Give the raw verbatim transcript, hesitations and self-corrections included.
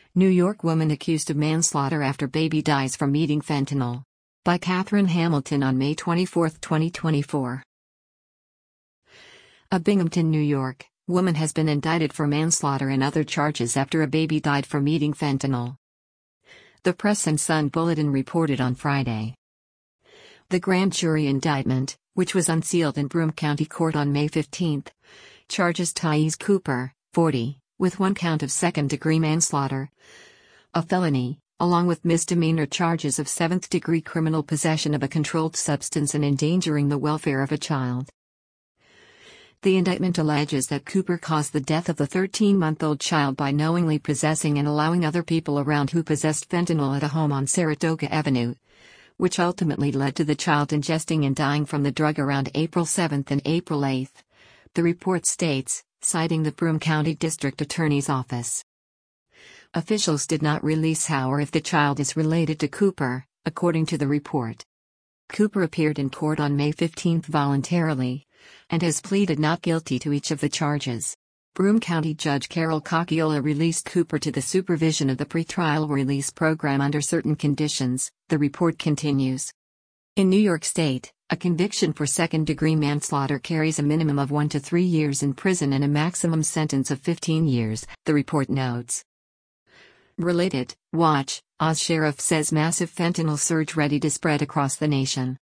New York woman accused of manslaughter after baby dies from eating fentanyl. By Catherine Hamilton on May twenty-fourth, twenty twenty-four. A Binghamton, New York, woman has been indicted for manslaughter and other charges after a baby died from eating fentanyl. The Press and Sun Bulletin reported on Friday. The grand jury indictment, which was unsealed in Broome County Court on May fifteenth, charges Thais Cooper, forty, with one count of second-degree manslaughter, a felony, along with misdemeanor charges of seventh-degree criminal possession of a controlled substance and endangering the welfare of a child. The indictment alleges that Cooper caused the death of the thirteen-month-old child by knowingly possessing and allowing other people around who possessed fentanyl at a home on Saratoga Avenue, which ultimately led to the child ingesting and dying from the drug around April seventh and April eighth, the report states, citing the Broome County District Attorney's Office. Officials did not release how or if the child is related to Cooper, according to the report. Cooper appeared in court on May fifteenth voluntarily, and has pleaded not guilty to each of the charges. Broome County Judge Carol Cocciola released Cooper to the supervision of the pretrial release program under certain conditions, the report continues. In New York State, a conviction for second-degree manslaughter carries a minimum of one to three years in prison and a maximum sentence of fifteen years, the report notes. Related, watch, Oz sheriff says massive fentanyl surge ready to spread across the nation.